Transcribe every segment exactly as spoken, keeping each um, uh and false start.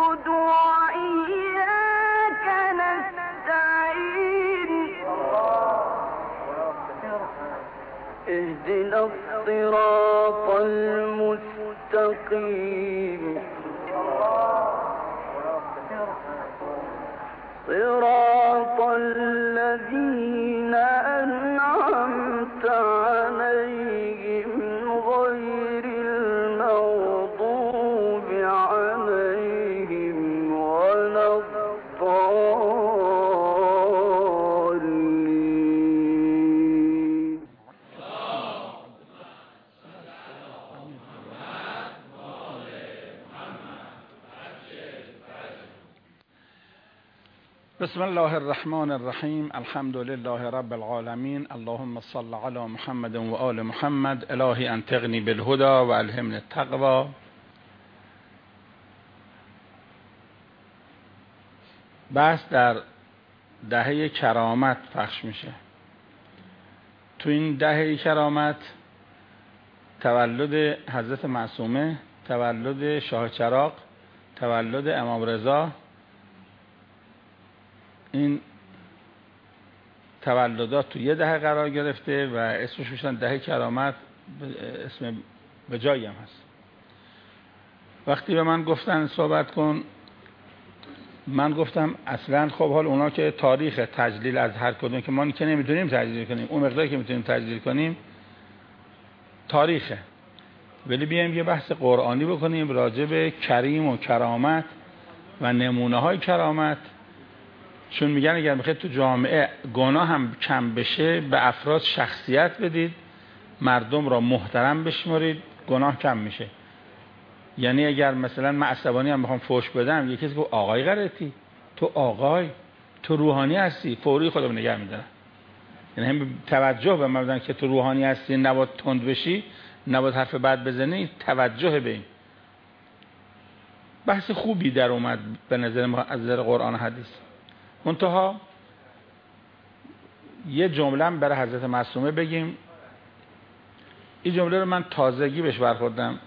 اهدنا الصراط المستقيم صراط الذين أنعمت عليهم غير المغضوب عليهم ولا الضالين. بسم الله الرحمن الرحیم. الحمد لله رب العالمین. اللهم صل علی محمد و آل محمد. الهی انطقنی بالهدى و الهمنی التقوی. بحث در دهه کرامت پخش میشه. تو این دهه کرامت تولد حضرت معصومه، تولد شاه چراغ، تولد امام رضا، این تولدات تو یه دهه قرار گرفته و اسمش میشن دهه کرامت. اسم به جایی هم هست. وقتی به من گفتن صحبت کن، من گفتم اصلا خب حال اونا که تاریخ تجلیل از هر کدوم که ما که نمیتونیم تجلیل کنیم، اون مقداری که میتونیم تجلیل کنیم تاریخه، ولی بیایم یه بحث قرآنی بکنیم راجع به کریم و کرامت و نمونه های کرامت. چون میگن اگر میخواید تو جامعه گناه هم کم بشه، به افراد شخصیت بدید، مردم را محترم بشمارید، گناه کم میشه. یعنی اگر مثلا من عصبانی هم میخوام فوش بدم، یکی کسی گفت آقای غلطی، تو آقای، تو روحانی هستی، فوری خودم نگه میدارم. یعنی هم توجه به من بدن که تو روحانی هستی، نباید تند بشی، نباید حرف بد بزنی، توجه به این. بحث خوبی در اومد به نظر ما از نظر قرآن و حدیث. منتها یه جمله برای حضرت معصومه بگیم. این جمله رو من تازگی بهش برخوردم.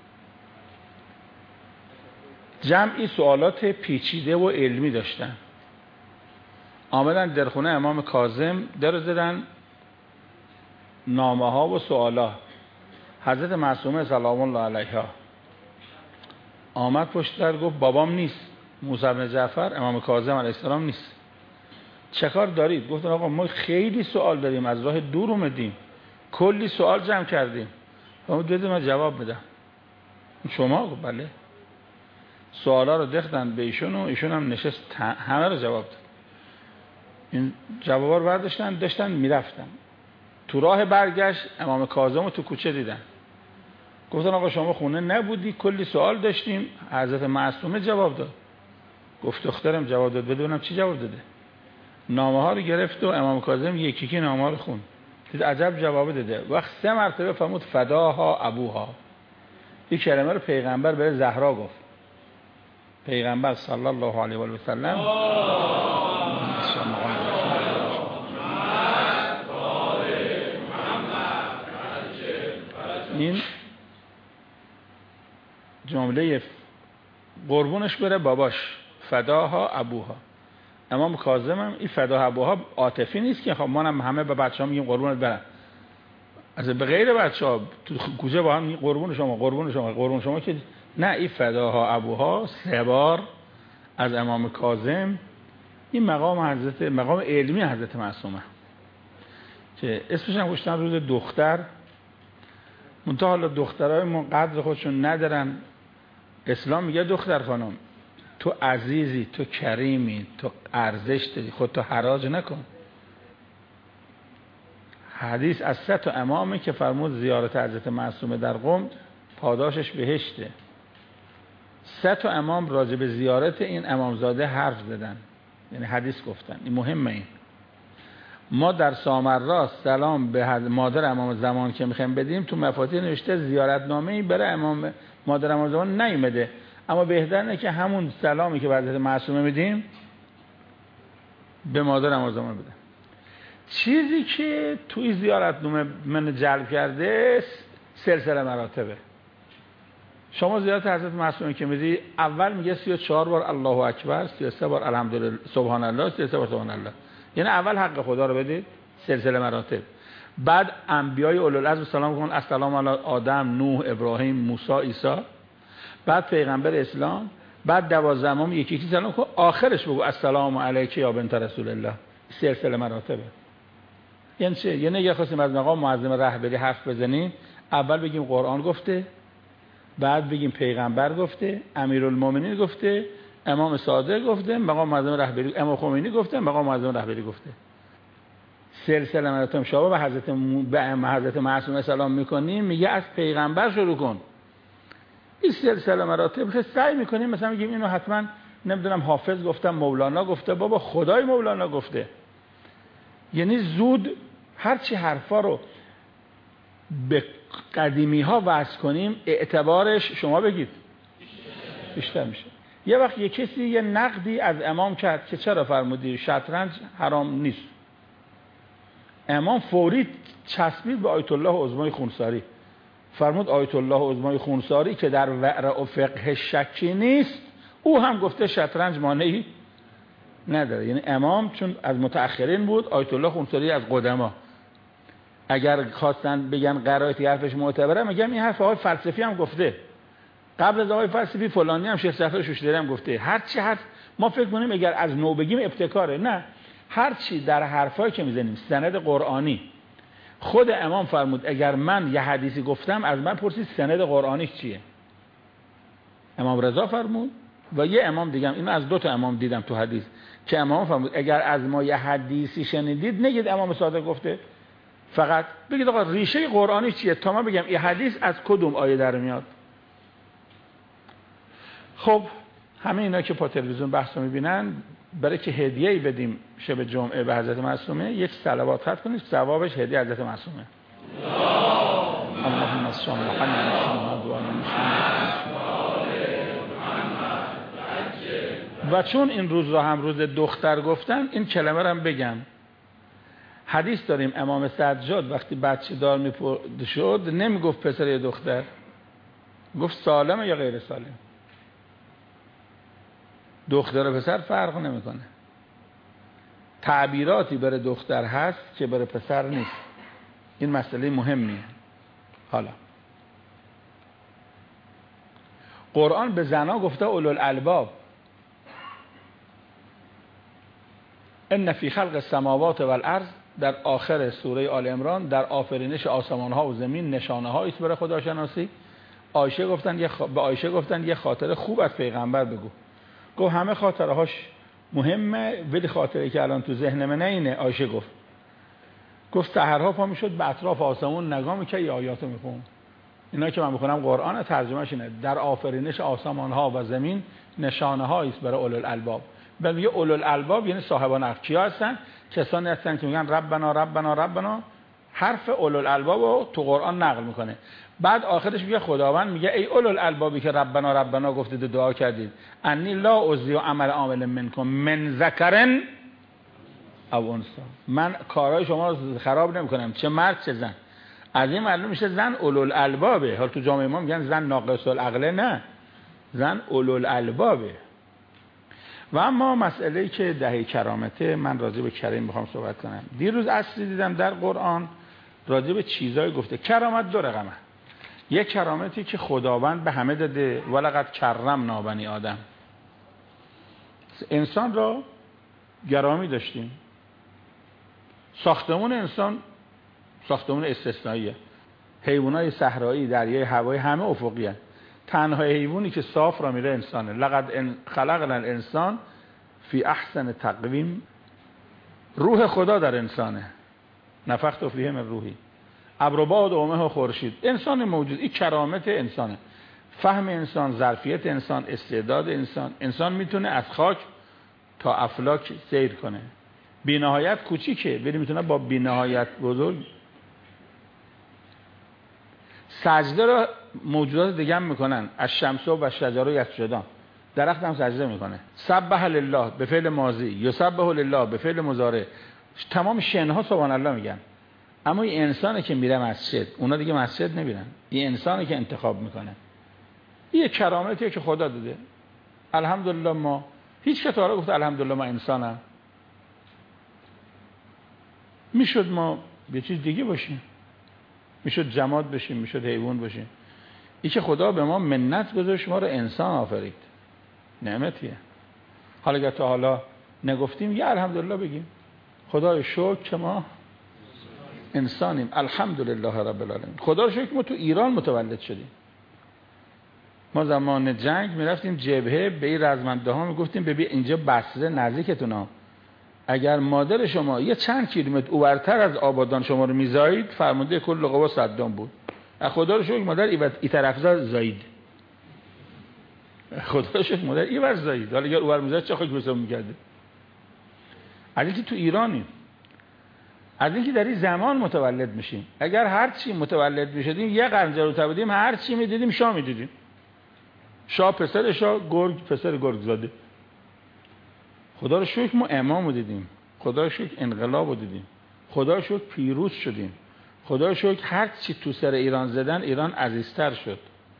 جمعی سوالات پیچیده و علمی داشتن، آمدن در خونه امام کاظم در زدن نامه ها و سوالات. حضرت معصومه سلام الله علیها آمد پشت در گفت بابام نیست، موسی بن جعفر امام کاظم علیه السلام نیست، چه کار دارید؟ گفتن آقا ما خیلی سوال داریم، از راه دور اومدیم، کلی سوال جمع کردیم، فرمود بده من جواب بدم. شما؟ گفت بله. سوالا رو دختن به ایشون و ایشون هم نشست همه رو جواب داد. این جوابا رو برداشتن داشتن میرفتن. تو راه برگشت امام کاظم رو تو کوچه دیدن. گفتن آقا شما خونه نبودی، کلی سوال داشتیم، حضرت معصومه جواب داد. گفت دخترم جواب داد، بدونم چی جواب داده. نامه ها رو گرفت و امام کاظم یکی یکی نامه ها رو خوند. دید عجب جواب داده. وقت سه مرتبه فرمود فداها ابوها. این کلمه رو پیغمبر به زهرا گفت. پیغمبر صلی الله علیه و سلم این جمله قربونش بره باباش، فداها ابوها. امام کاظم هم این فداها ابوها عاطفی نیست که خب ما هم همه به بچه‌ها میگیم قربونت برم، از به غیر بچه‌ها تو کوچه با هم میگیم قربون شما قربون شما قربون شما، که نه، این فداها ابوها سه بار از امام کاظم. این مقام حضرت مقام علمی حضرت معصومه که اسمش هم گذاشتن روز دختر. منتها حالا دخترای ما قدر خودشون ندارن. اسلام میگه دختر خانم تو عزیزی، تو کریمی، تو ارزش داری، خودتو حراج نکن. حدیث از سه تا امامه که فرمود زیارت حضرت معصومه در قم پاداشش بهشته. سه تا امام راجع به زیارت این امامزاده حرف زدن، یعنی حدیث گفتن. این مهمه. این ما در سامرا سلام به مادر امام زمان که میخوایم بدیم، تو مفاتیح نوشته زیارتنامه‌ای برای امام مادر امام زمان نیومده، اما بهتره که همون سلامی که به حضرت معصومه میدیم به مادر امام زمان بده. چیزی که توی زیارتنامه من جلب کرده سلسله مراتبه. شما زیارت حضرت معصومه که میری اول میگه سی و چهار بار الله اکبر، سی و سه بار الحمدلله سبحان الله، سی و سه بار سبحان الله. یعنی اول حق خدا رو بدید، سلسله مراتب. بعد انبیای اولوالعزم سلام کن، السلام علی آدم، نوح، ابراهیم، موسی، عیسی. بعد پیغمبر اسلام. بعد دوازده امام یکی یکی سلام کن، آخرش بگو السلام علیک یا بنت رسول الله. سلسله مراتبه. یعنی چه؟ یعنی اگه خواستیم از مقام معظم رهبری حرف بزنیم، اول بگیم قرآن گفته، بعد بگیم پیغمبر گفته، امیرالمومنین گفته، امام صادق گفته، مقام معظم رهبری امام خمینی گفته، مقام معظم رهبری گفته. سلسله مراتب. شما به حضرت م... به حضرت معصومه سلام میکنیم، میگه از پیغمبر شروع کن. این سلسله مراتب که سعی میکنیم مثلا میگیم اینو حتما نمیدونم حافظ گفتم، مولانا گفته، بابا خدای مولانا گفته. یعنی زود هرچی حرفا رو به قدیمی ها وصل کنیم اعتبارش شما بگید بیشتر میشه. یه وقت یه کسی یه نقدی از امام کرد که چرا فرمودی شطرنج حرام نیست، امام فوری چسبید به آیت الله عظمای خونساری، فرمود آیت الله عظمای خونساری که در ورع و فقه شکی نیست، او هم گفته شطرنج مانعی نداره. یعنی امام چون از متأخرین بود، آیت الله خونساری از قدما. اگر خواستن بگن قرائتی حرفش معتبره، میگم این حرف آقای فلسفی هم گفته، قبل از آقای فلسفی فلانی هم شیخ صفر شوشتری هم گفته. هر چی حرف ما فکر کنیم اگر از نو بگیم ابتکاره، نه، هر چی در حرفایی که میزنیم سند قرآنی. خود امام فرمود اگر من یه حدیثی گفتم از من پرسید سند قرآنی چیه. امام رضا فرمود و یه امام دیگه، اینو از دو تا امام دیدم تو حدیث که امام فرمود اگر از ما یه حدیثی شنیدید نگید امام صادق گفته، فقط بگید آقا ریشه قرآنی چیه تا ما بگم این حدیث از کدوم آیه در میاد. خب همه اینا که په تلویزیون بحث میبینن، برای که هدیه‌ای بدیم شب جمعه به حضرت معصومه، یک صلوات خط کنید، ثوابش هدیه حضرت معصومه. اللهم صل علی محمد و آل محمد. و چون این روز را هم روز دختر گفتن، این کلمه رو هم بگم. حدیث داریم امام سجاد وقتی بچه دار میپرد شد نمیگفت پسر یا دختر، گفت سالمه یا غیر سالم. دختر و پسر فرق نمیکنه. تعبیراتی برای دختر هست که برای پسر نیست. این مسئله مهمیه. حالا قرآن به زنا گفته اولوالالباب، ان فی خلق السماوات والارض، در آخر سوره آل عمران، در آفرینش آسمان ها و زمین نشانه هایی است برای خداشناسی. عایشه گفتن یه خ... به عایشه گفتن یه خاطره خوب از پیغمبر بگو. گفت همه خاطره هاش مهمه، ولی خاطره که الان تو ذهن من اینه. عایشه گفت گفت سحرها پا میشد به اطراف آسمون نگاه میکرد یه آیاتو میخون. اینا که من میخونم قرآن، ترجمهش اینه در آفرینش آسمان ها و زمین نشانه هایی است برای اولوالالباب. بعد میگه اولوالالباب یعنی صاحبان عقل کیا هستن؟ کسانی هستن که میگن ربنا ربنا ربنا، حرف اولوالالباب رو تو قرآن نقل میکنه. بعد آخرش میگه خداوند میگه ای اولوالالبابی که ربنا ربنا گفتید و دعا کردید، انی لا اضیع عمل عامل منکم من ذکر او انثی، من کارهای شما رو خراب نمیکنم، چه مرد چه زن. از این معلوم میشه زن اولوالالبابه. حالا تو جامعه ما میگن زن ناقص العقله، نه، زن اولوالالبابه. و اما مسئله‌ای که دهه کرامته، من راجع به کریم میخوام صحبت کنم. دیروز اصلی دیدم در قرآن راجع به چیزایی گفته. کرامت دو رقمه. یک کرامتی که خداوند به همه داده، ولقد کرمنا بنی آدم، انسان را گرامی داشتیم. ساختمون انسان ساختمون استثنائیه. حیوانات صحرایی، دریایی، هوایی همه افقی هستند. تنها حیوانی که صاف را میره انسانه. لقد خلقنا الانسان فی احسن تقویم. روح خدا در انسانه. نفخت فیه من روحی. ابر و باد و مه و خورشید. انسان موجود. این کرامت انسانه. فهم انسان، ظرفیت انسان، استعداد انسان. انسان میتونه از خاک تا افلاک سیر کنه. بی‌نهایت کوچیکه ولی میتونه با بی‌نهایت بزرگ. سجده رو موجودات دیگه هم میکنن. الشمس و شجر یسجدان، درخت هم سجده میکنه. سبح لله به فعل ماضی، یسبح لله به فعل مضارع. تمام شنها سبحان الله میگن. اما این انسانه که میره مسجد، اونا دیگه مسجد نمیرن. این انسانه که انتخاب میکنه. این کرامتیه که خدا داده. الحمدلله ما هیچ کس حالا گفت الحمدلله ما انسانم. میشد ما یه چیز دیگه باشیم، میشد جماد بشیم، میشد حیوان باشیم. این که خدا به ما منت گذاشت، ما رو انسان آفرید، نعمتیه. حالا اگر تا حالا نگفتیم یه الحمدلله بگیم، خدای شکر که ما انسانیم، الحمدلله رب العالمین. خدا رو شکر که ما تو ایران متولد شدیم. ما زمان جنگ میرفتیم جبهه، به این رزمنده ها میگفتیم ببین اینجا بصره نزدیکتونه، اگر مادر شما یه چند کیلومتر اورتر از آبادان شما رو میزایید، فرمانده کل قوا صدام بود. خدا رو شکر مادر ای طرف زایید، خدا رو شکر مادر ای ور زایید. حالا اگر اون ور میزاید چه خاک بسام میکرده. از اینکه تو ایرانیم، از اینکه در این زمان متولد میشیم. اگر هر چی متولد میشدیم یه قرن جلوتر بودیم، هر چی میدیدیم شاه میدیدیم. شاه پسر شاه، گرگ پسر گرگ زاده. خدا رو شکر ما امام رو دیدیم، خدا رو شکر انقلاب رو دیدیم، خدا رو شکر پیروز شدیم، خدا رو شکر هر چی تو سر ایران زدن ایران عزیزتر شد.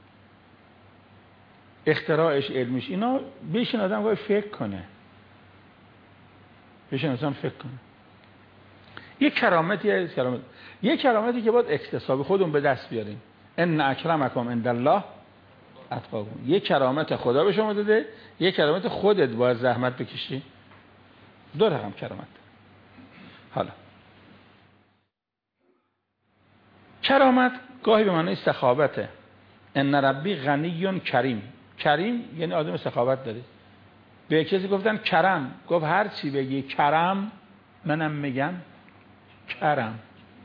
اختراعش، علمیش، اینا بیشین آدم باید فکر کنه، بیشین انسان فکر کنه. یک کرامتی هست، کرامت یک کرامتی که باید اکتسابی خودمون به دست بیاریم. ان اکرمکم عند الله اتقاکم. یک کرامت خدا به شما داده، یک کرامت خودت باید زحمت بکشی. دو رقم کرامت. حالا کرامت گاهی به معنی سخاوته. ان ربی غنی کریم. کریم یعنی آدم سخاوت داره. به کسی گفتن کرم، گفت هر چی بگی کرم منم میگم کرم.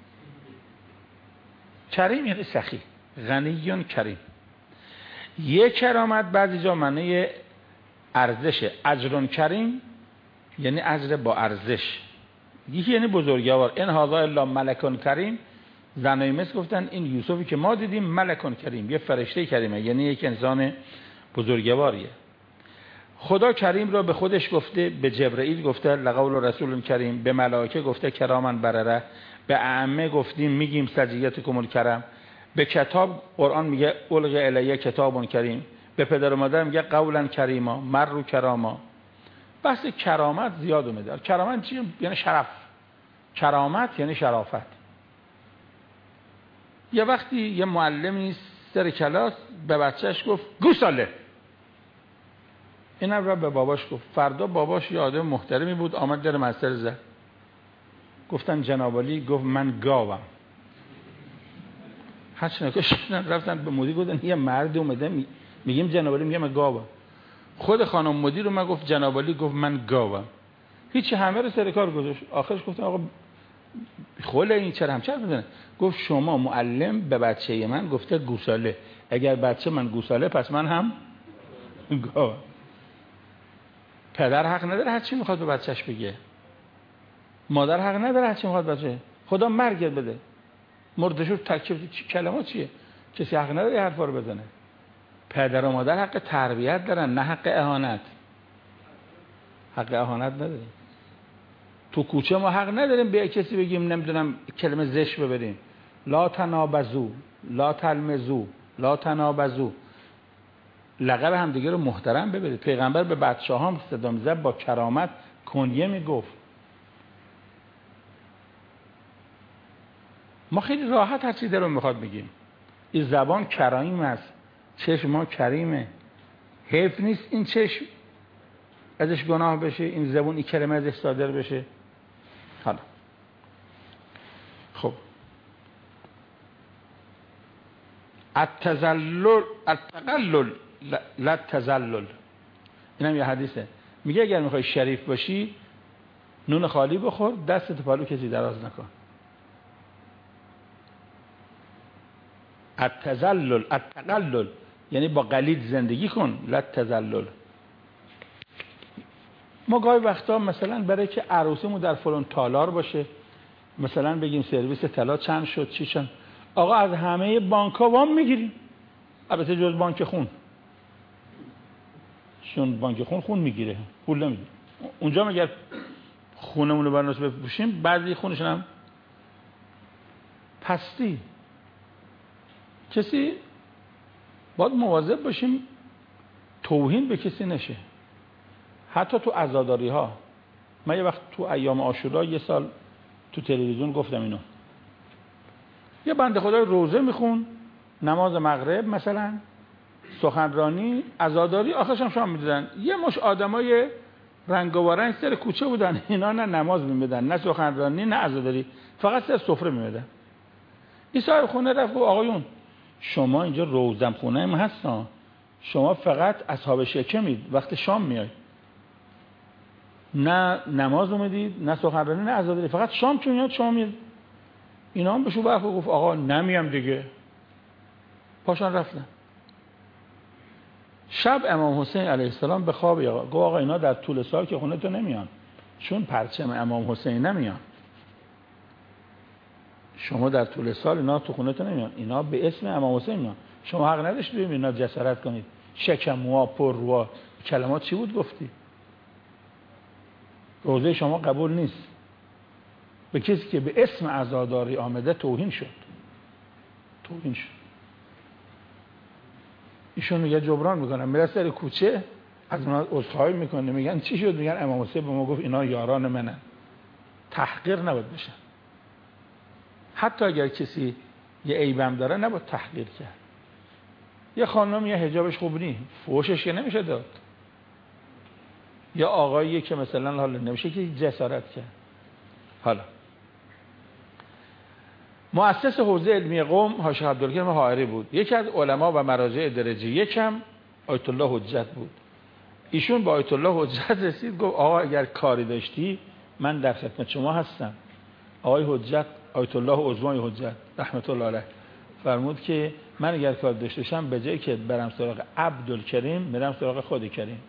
کریم یعنی سخی، غنی کریم. یک کرامت بعضی جا معنی ارزشه. اجر کریم یعنی اجر با ارزش. یکی یعنی بزرگوار. ان هذا الا ملک کریم. زنای مصر گفتن این یوسفی که ما دیدیم ملک کریم، یه فرشته کریمه، یعنی یک انسان بزرگواریه. خدا کریم را به خودش گفته، به جبرئیل گفته لقول رسول کریم، به ملائکه گفته کرامن برره، به ائمه گفتیم میگیم سجیتکم الکرم، به کتاب قرآن میگه القی الیه کتاب کریم، به پدر و مادر میگه قولا کریما مروا کراما. بحث کرامت زیاد اومده. کرامت چیه؟ یعنی شرف. کرامت یعنی شرافت. یه وقتی یه معلمی سر کلاس به بچهش گفت گوساله. اینم را به باباش گفت. فردا باباش یه آدم محترمی بود، آمد در مستر زد. گفتن جناب علی، گفت من گاوم. هرچی نکشتن رفتن به مدیر گفتن یه مرد اومده میگیم جناب علی، میگه من گاوم. خود خانم مدیر رو من گفت جناب علی، گفت من گاوم. هیچی، همه رو سر کار گذاشت. آخرش گفتن آقا خله این چرا همچه بزنه؟ گفت شما معلم به بچه من گفته گوساله، اگر بچه من گوساله پس من هم گاوم. پدر حق نداره هر چی میخواد به بچهش بگه، مادر حق نداره هر چی میخواد بچه. خدا مرگ بده، مردشو تکلیف کلمات چیه؟ کسی حق نداره این حرفا رو بزنه. پدر و مادر حق تربیت دارن، نه حق اهانت. حق اهانت نداره. تو کوچه ما حق نداریم به کسی بگیم نمیدونم کلمه زشت ببریم. لا تنابزو، لا تلمزو، لا تنابزو. لقب هم دیگه رو محترم ببرید. پیغمبر به بچه‌ها هم صدا می‌زد، با کرامت کنیه میگفت. ما خیلی راحت هر چیزی رو میخواد بگیم. این زبان کریم است، چشم ما کریمه. حیف نیست این چشم ازش گناه بشه، این زبان این کلمه ازش صادر بشه. حالا خب التذلل التقلل لا التذلل. اینم یه حدیثه، میگه اگر میخوای شریف باشی نون خالی بخور، دست تو پالو کسی دراز نکن. التذلل التقلل یعنی با قلید زندگی کن، لا التذلل. ما گاهی وقتا مثلا برای که عروسیمون در فلان تالار باشه، مثلا بگیم سرویس طلا چند شد چی چند، آقا از همه بانک‌ها وام میگیریم، البته جز بانک خون، چون بانک خون خون میگیره پول نمیگیره. اونجا مگر خونمون رو برنامه بپوشیم، بعضی خونشون هم پستی. کسی باید مواظب باشیم توهین به کسی نشه. حتی تو عزاداری ها. من یه وقت تو ایام عاشورا یه سال تو تلویزیون گفتم اینو. یه بنده خدای روزه میخون، نماز مغرب مثلا، سخنرانی، عزاداری، آخرش هم شام میدادن. یه مش آدمای رنگ و رنگ سر کوچه بودن، اینا نه نماز میدادن، نه سخنرانی، نه عزاداری، فقط سر سفره میدادن. این صاحب خونه رفت گفت آقایون شما اینجا روزم خونه هم هستن، شما فقط اصحاب شکمید، وقت شام میاد نه نماز اومدید، نه سخنرانی، نه عزاداری، فقط شام چون میاد شام میاد. اینا هم بهشون برخورد گفت آقا نمیام دیگه. پاشان رفتن. شب امام حسین علیه السلام به خواب آقا گفت آقا اینا در طول سال که خونه تو نمیان، چون پرچم امام حسین نمیان. شما در طول سال اینا تو خونه تو نمیان، اینا به اسم امام حسین میان. شما حق نداشت ببینید اینا جسارت کنید. شکم موها پر روا، کلمات چی بود گفتی؟ روزه شما قبول نیست. به کسی که به اسم عزاداری آمده توهین شد. توهین شد. ایشون میگه جبران میکنن، میره سر کوچه از اونها عذرخواهی میکنه، میگن چی شد؟ میگن امام حسین به ما گفت اینا یاران منن. تحقیر نباید بشه. حتی اگر کسی یه عیبم داره نباید تحقیر کرد. یه خانم یه حجابش خوب نیست، فوشش که نمیشه داد. یا آقایی که مثلا حالا نمیشه که جسارت کرد. حالا مؤسس حوزه علمی قم حاج عبدالکریم حائری بود. یکی از علما و مراجع درجه یکم آیت الله حجت بود. ایشون با آیت الله حجت رسید گفت آقا اگر کاری داشتی من در خدمت شما هستم. آقای حجت آیت الله عظمای حجت رحمت الله علیه فرمود که من اگر کار داشته باشم به جای که برم سراغ عبدالکریم میرم سراغ خود کریم.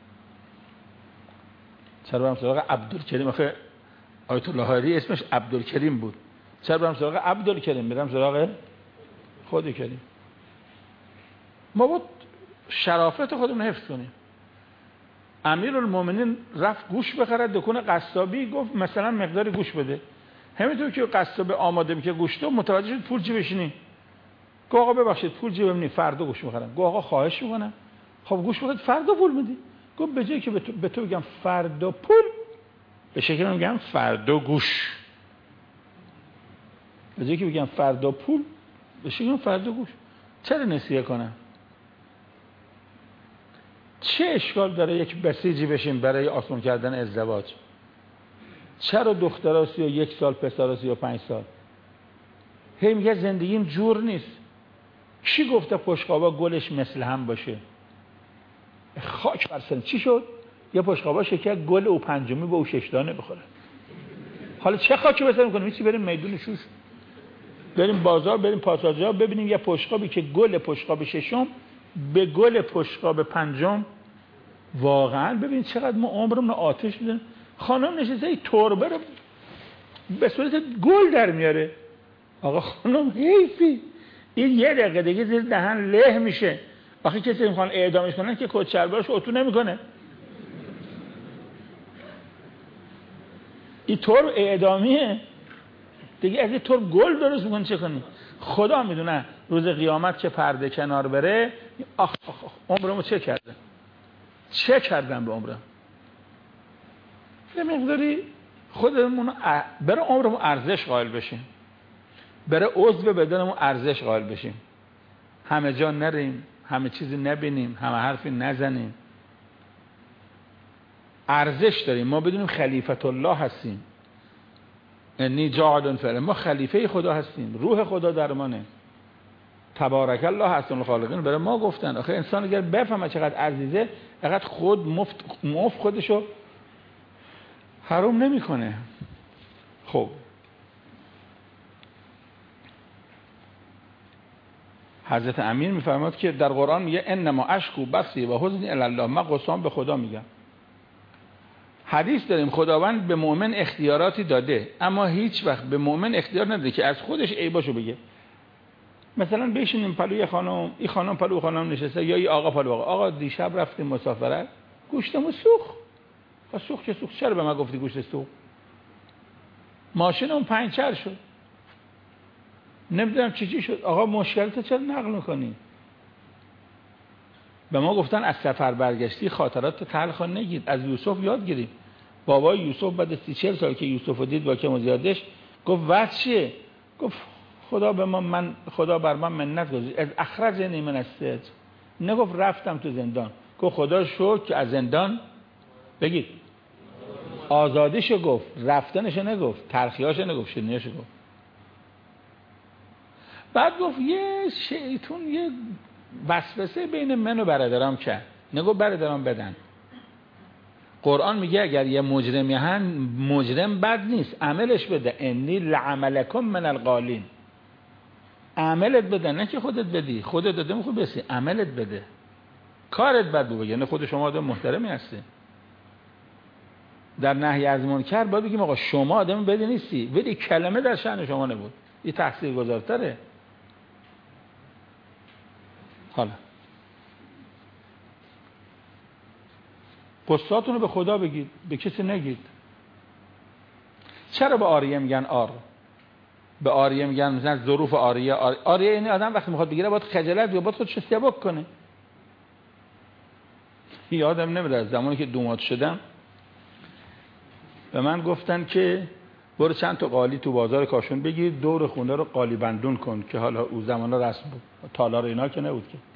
چرا برم سراغ عبدالکریم؟ آخه آیت الله حائری اسمش عبدالکریم بود. چرا برم سراغ عبدالکریم؟ میرم سراغ خود کریم. ما بود شرافت خودمون حفظ کنیم. امیرالمومنین رفت گوش بخره دکون قصابی، گفت مثلا مقداری گوش بده. همینطور که قصاب آماده میشه گوش تو متوجه شد پول جیبش نی. گفت آقا ببخشید پول جیبم نی، فردا گوش میخرم. گفت آقا خواهش میکنم. خب گوش بخرید فردا پول میدی. گفت به جایی که به تو, به تو بگم فردا پول، به شکل میگم فردا گوش. به جایی که بگم فردا پول، به شکل میگم فردا گوش. چرا نسیه کنم؟ چه اشکال داره یک بسیجی بشیم برای آسان کردن ازدواج؟ چرا دخترها سی و یک سال پسرها سی و پنج سال؟ هی میگه زندگیم جور نیست. کی گفته پشقابا گلش مثل هم باشه؟ خاک برسن. چی شد؟ یه پشقابا شکر گل او پنجمی به او ششدانه بخوره. حالا چه خاکی بسر میکنیم؟ چی بریم میدون شوش، بریم بازار، بریم پاساژها ببینیم یه پشقابی که گل پشقاب ششم به گل پشقاب پنجم. واقعا ببینید چقدر ما عمرمون آتش میدن. خانم نشسته ای تربه رو به صورت گل در میاره. آقا خانم حیفی، این یه دقیقه دیگه زیر دهن له میشه. آخه کسی میخوان اعدامش کنن که کت شلوارش اتو نمیکنه. این ترب اعدامیه دیگه. از این ترب گل درست میکنه چه کنی؟ خدا میدونه روز قیامت که پرده کنار بره. آخ آخ آخ عمرمو چه کردم؟ چه کردم به عمرم؟ یه مقداری خودمون برای عمرمون ارزش قائل بشیم، برای عضو بدنمون ارزش قائل بشیم. همه جا نریم، همه چیزی نبینیم، همه حرفی نزنیم. ارزش داریم. ما بدونیم خلیفت الله هستیم. انی جاعل فی الارض، ما خلیفه خدا هستیم. روح خدا در مانه. تبارک الله احسن الخالقین برای ما گفتن. آخه انسان اگر بفهمه چقدر عزیزه، فقط خود مفت مفت خودشو حرام نمیکنه. خب حضرت امیر میفرماد که در قرآن میگه انما اشکو بثی و حزنی الی الله، من قسام به خدا میگم. حدیث داریم خداوند به مؤمن اختیاراتی داده، اما هیچ وقت به مؤمن اختیار نداده که از خودش عیباشو بگه. مثلا بشینیم پلوی خانم، این خانم پلو خانم نشسته، یا این آقا پلو آقا. آقا دیشب رفتیم مسافرت، گوشتمو سوخت. سوخت چه سوخت؟ چرا به من گفتی گوشت سوخت؟ ماشینم پنچر شد، نمیدونم چی چی شد. آقا مشکلت چرا نقل میکنی؟ به ما گفتن از سفر برگشتی خاطرات تلخ نگید، از یوسف یاد گیریم. بابای یوسف بعد سی چهل سال که یوسف رو دید با که مزیادش گفت وقت چیه؟ گفت خدا به ما من خدا بر من منت گذاشت از اخرجنی من السجن. نگفت رفتم تو زندان، گفت خدا شکر که از زندان بگید آزادیشو گفت، رفتنشو نگفت، تلخیاشو نگفت، شیرینیاشو گفت. بعد گفت یه شیطون یه وسوسه بین من و برادرام کرد، نگفت برادرام بدن. قرآن میگه اگر یه مجرمی هن مجرم بد نیست، عملش بده، انی لعملکم من القالین، عملت بده، نه که خودت بدی، خودت داده میخوای بسی، عملت بده، کارت بد بود، یعنی خود شما آدم محترمی هستی. در نهی از منکر باید بگیم آقا شما آدم بدی نیستی، ولی کلمه در شأن شما نبود، این تحصیل گذارتره. حالا قصاتونو به خدا بگید، به کسی نگید. چرا به آریه میگن آر؟ به آریه میگن مثلا ظروف آریه. آریه این آدم وقتی میخواد بگیره باید خجالت یا باید خودش سبک کنه. یادم نمیاد از زمانی که دومات شدم به من گفتن که برو چند تا قالی تو بازار کاشون بگیر، دور خونه رو قالی بندون کن، که حالا اون زمانا رسم بود، تالار اینا که نبود که.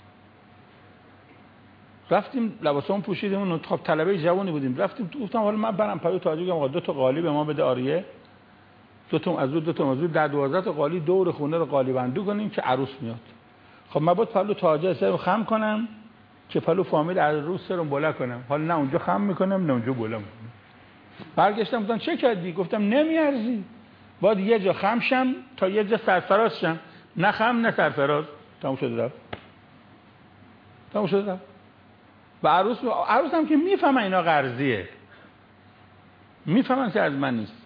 رفتیم لباسامون پوشیدیم، اون خب طلبه جوانی بودیم، رفتیم تو، گفتم حالا من برم پلو تاجر بگم آقا دو تا قالی به ما بده آریه، دو تا از دو تا از در دوازده تا قالی دور خونه رو قالی بندو کنیم که عروس میاد. خب من بود پلو تاجر سرم خم کنم که پلو فامیل عروس سرم بولا کنم، حالا نه اونجا خم میکنم نه اونجا بولا میکنم. برگشتم گفتم چه کردی؟ گفتم نمیارزی، باید یه جا خم شم تا یه جا سرفراز شم، نه خم نه سرفراز. تموم شد رفت، تموم شد رفت. و عروس عروس هم که میفهمن اینا قرضیه، میفهمن که از من نیست.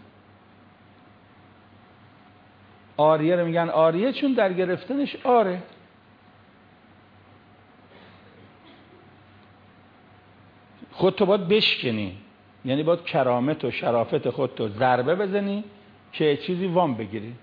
آریه رو میگن آریه چون در گرفتنش آره. خودتو باید بشکنی، یعنی باید کرامت و شرافت خودتو ضربه بزنی که چیزی وام بگیری.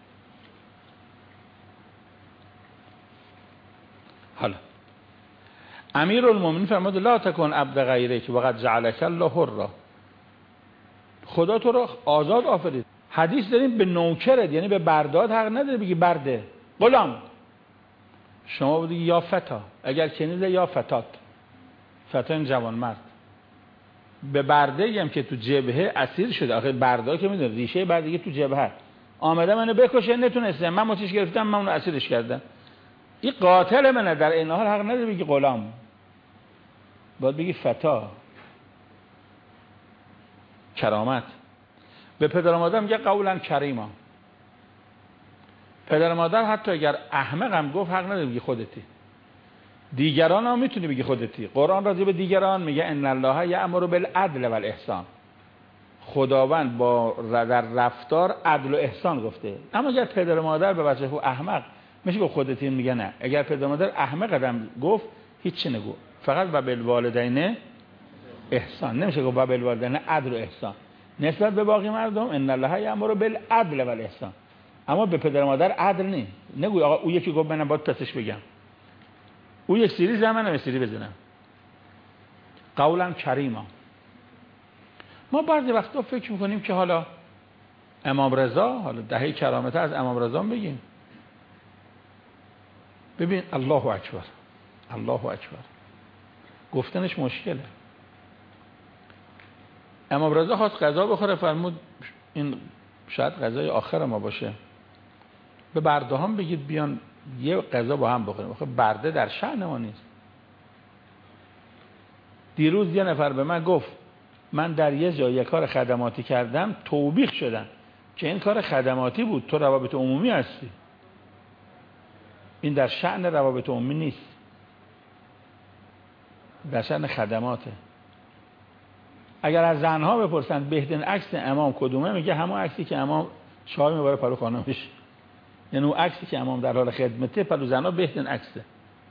حالا امیرالمومنین فرمود لا تکن عبد غیره که وقد جعلک الله حرا، خدا تو رو آزاد آفرید. حدیث داریم به نوکرت یعنی به برداد حق نداره بگی برده غلام، شما بودی یا فتا، اگر کنیزه یا فتات، فتان جوان مرد. به برده هم که تو جبهه اسیر شده، آخه برده که میدونه ریشه بردگی تو جبهه، آمده منو بکشه نتونستم، من متیش گرفتم، من اونو اسیرش کردم، این قاتل منه، در این حال حق نداره بگی غلام، باید بگی فتا، کرامت. به پدر و مادر میگه قولا کریما. پدر و مادر حتی اگر احمق هم گفت حق نداره بگی خودتی، دیگران هم میتونی بگی خودتی. قرآن راضی به دیگران میگه ان الله یأمر بالعدل والاحسان، خداوند با در رفتار عدل و احسان گفته. اما اگر پدر و مادر به بچه خود احمق میشه گفت خودتی، میگه نه، اگر پدر و مادر احمق قدم گفت هیچ نگو، فقط و بالوالدین احسان، نمیشه گفت و بالوالدین عدل و احسان نسبت به باقی مردم. ان الله یأمر بالعدل والاحسان، اما به پدر و مادر عدل نی، نگوی آقا او یکی گفت منم باید پسش بگم، او یک سری زمانه یک سری بزنم. قولا کریما. ما بعضی وقتا فکر میکنیم که حالا امام رضا، حالا دهه کرامت از امام رضا بگیم، ببین الله اکبر، الله اکبر گفتنش مشکله. امام رضا خواست غذا بخوره، فرمود این شاید غذای آخر ما باشه، به برده هم بگید بیان یه غذا با هم بخوریم. آخه برده در شأن ما نیست. دیروز یه نفر به من گفت من در یه جای یه کار خدماتی کردم، توبیخ شدم که این کار خدماتی بود، تو روابط عمومی هستی. این در شأن روابط عمومی نیست، در شأن خدماته. اگر از زنها بپرسن بهترین عکس امام کدومه، میگه همون عکسی که امام چای میبره پلو خانمش، یعنی اون عکسی که امام در حال خدمته پلو زنها بهترین عکسه.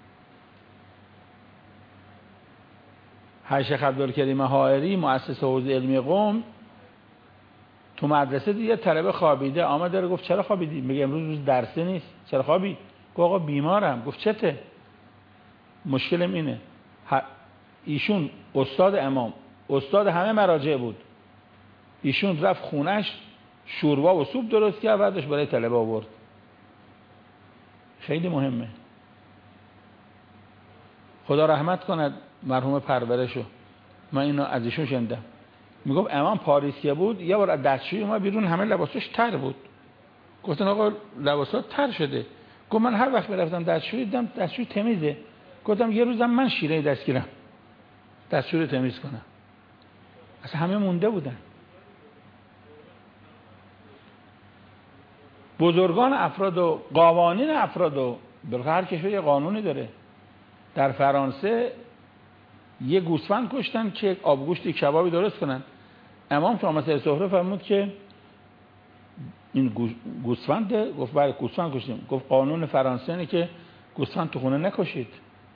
شیخ عبدالکریم حائری مؤسس حوزه علمی قم تو مدرسه دیگه طلبه خوابیده، آمده رو گفت چرا خوابیدی؟ میگه امروز روز درسه نیست. چرا خوابید؟ گفت آقا بیمارم. گفت چته؟ مشکلم اینه، ایشون استاد امام، استاد همه مراجع بود، ایشون رفت خونش شوربا و سوپ درست کرد بعدش برای طلبه آورد. خیلی مهمه. خدا رحمت کند مرحوم پرورشو، من اینو از ایشون شنیدم، میگفت امام پاریسیه بود، یه بار از دستشویی ما بیرون همه لباسش تر بود، گفتن آقا لباسات تر شده، گفت من هر وقت میرفتم دستشویی دیدم دستشویی تمیزه، گفتم یه روزم من شیره دستگیرم دستشویی رو تمیز کنم. اصلا همه مونده بودن. بزرگان افراد و قوانین افراد و بلکه هر کشور یه قانونی داره. در فرانسه یه گوسفند کشتن که آبگوشت یک کبابی درست کنن. امام شامسه سهره فرمود که این گوسفند، گفت برای گوسفند کشتیم، گفت قانون فرانسه اینه که گوسفند تو خونه نکشید.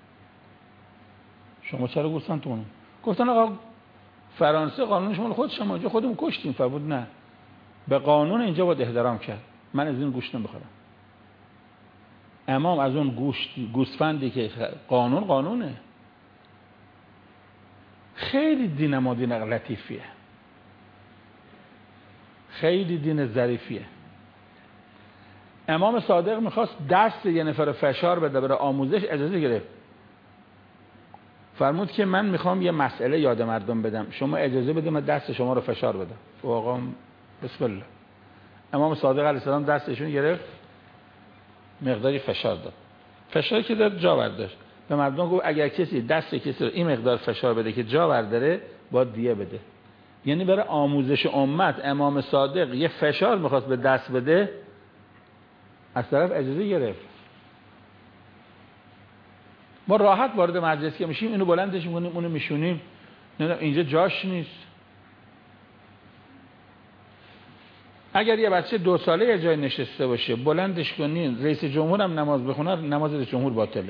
شما چرا گوسفند تو خونه؟ گفتن آقا فرانسه قانون شما خود شما اینجا خودمون کشتیم. فرمود نه، به قانون اینجا باید احترام کرد، من از این گوشت نمیخورم. امام از اون گوشت گوسفندی که قانون قانونه. خیلی دین ما دین لطیفیه، خیلی دین ظریفیه. امام صادق میخواست دست یه نفر فشار بده برای آموزش، اجازه گرفت، فرمود که من میخوام یه مسئله یاد مردم بدم، شما اجازه بده من دست شما رو فشار بدم. و آقا بسم الله. امام صادق علیه السلام دستشون گرفت، مقداری فشار داد. فشاری که داد جا برداشت. به مردم گفت اگر کسی دست کسی رو این مقدار فشار بده که جا برداره باید دیه بده. یعنی برای آموزش امت امام صادق یه فشار میخواست به دست بده، از طرف اجازه گرفت. ما راحت وارد مجلس که میشیم اینو بلندش میکنیم اونو میشونیم، نه اینجا جاش نیست. اگر یه بچه دو ساله یه جای نشسته باشه بلندش کنین رئیس جمهور هم نماز بخونه، نماز رئیس جمهور باطله.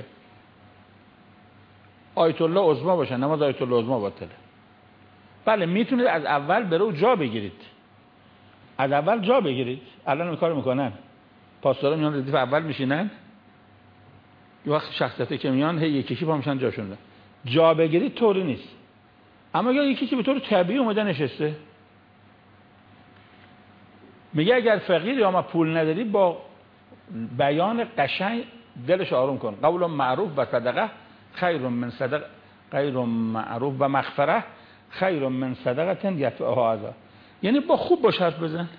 آیت الله عظما باشه، نماز آیت الله عظما باطله. بله میتونید از اول برو جا بگیرید، از اول جا بگیرید. الان این کارو میکنن، پاسدارا میان ردیف اول میشینن، یه وقت شخصیتی که میان هی یکی یکی پا میشن جاشون. جا بگیرید طوری نیست. اما یا یکی که به طور طبیعی اومده نشسته، میگه اگر فقیر یا ما پول نداری با بیان قشنگ دلش آروم کن. قول معروف و صدقه خیر من صدقه، غیر معروف و مغفره خیر من صدقه یدفعها اذی. یعنی با خوب باش حرف بزن.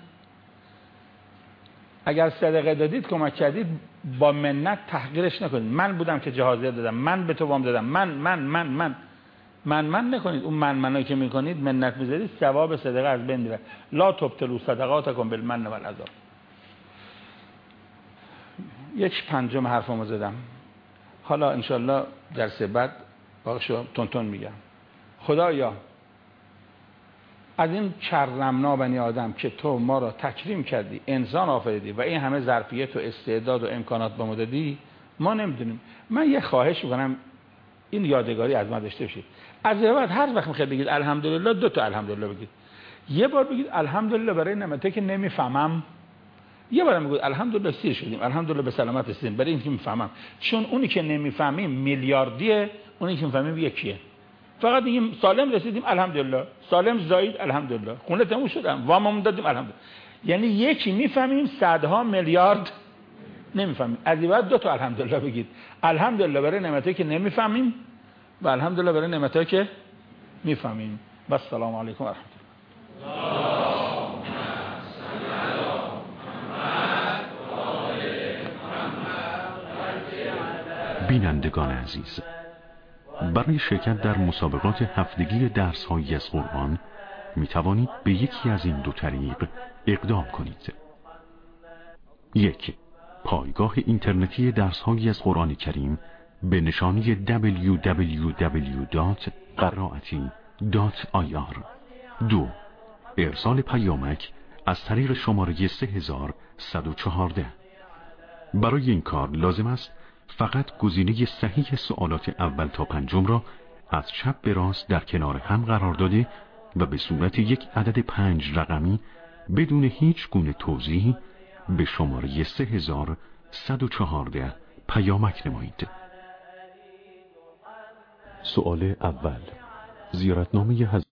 اگر صدقه دادید کمک کردید با منت تحقیرش نکنید. من بودم که جهازیه دادم، من به تو وام دادم، من من من من من من نکنید. اون من منایی که میکنید منت میذارید ثواب صدقه از بین میره. لا تبطلوا صدقاتکم بالمن والعذاب. یک پنجم حرفمو زدم. حالا انشالله درس بعد باقیشو تون تون میگم. خدایا از این کرمنا بنی آدم که تو ما را تکریم کردی، انسان آفریدی و این همه ظرفیت و استعداد و امکانات به ما دادی، ما نمیدونیم. من یه خواهش میکنم این یادگاری از ما داشته باشید. از این بعد هر وقت میخواید بگید الحمدلله، دو تا الحمدلله بگید. یه بار بگید الحمدلله برای نعمتی که نمیفهمم، یه بار میگید الحمدلله سیر شدیم، الحمدلله به سلامت هستیم برای اینکه میفهمم. چون اونی که نمیفهمیم میلیاردیه، اونی که میفهمیم یکیه. فقط میگیم سالم رسیدیم الحمدلله، سالم زایید الحمدلله، خونه تموم شدم واممون دادیم الحمدلله. یعنی یکی میفهمیم صدها میلیارد نمیفهمیم. از این بعد دو تا الحمدلله بگید. الحمدلله برای نعمتی که نمیفهمیم و الحمدلله برای نعمتی که میفهمیم. و السلام علیکم و رحمت الله. بینندگان عزیز، برای شرکت در مسابقات هفتگی درس‌هایی از قرآن می توانید به یکی از این دو طریق اقدام کنید. یک، پایگاه اینترنتی درس‌هایی از قرآن کریم به نشانی دبلیو دبلیو دبلیو دات قرائتی دات آی آر. دو، ارسال پیامک از طریق شماره سه هزار و صد و چهارده. برای این کار لازم است فقط گزینه صحیح سوالات اول تا پنجم را از چپ به راست در کنار هم قرار داده و به صورت یک عدد پنج رقمی بدون هیچ گونه توضیح به شماره سه هزار و صد و چهارده پیامک نمایید. سؤال اول، زیارتنامه حضرت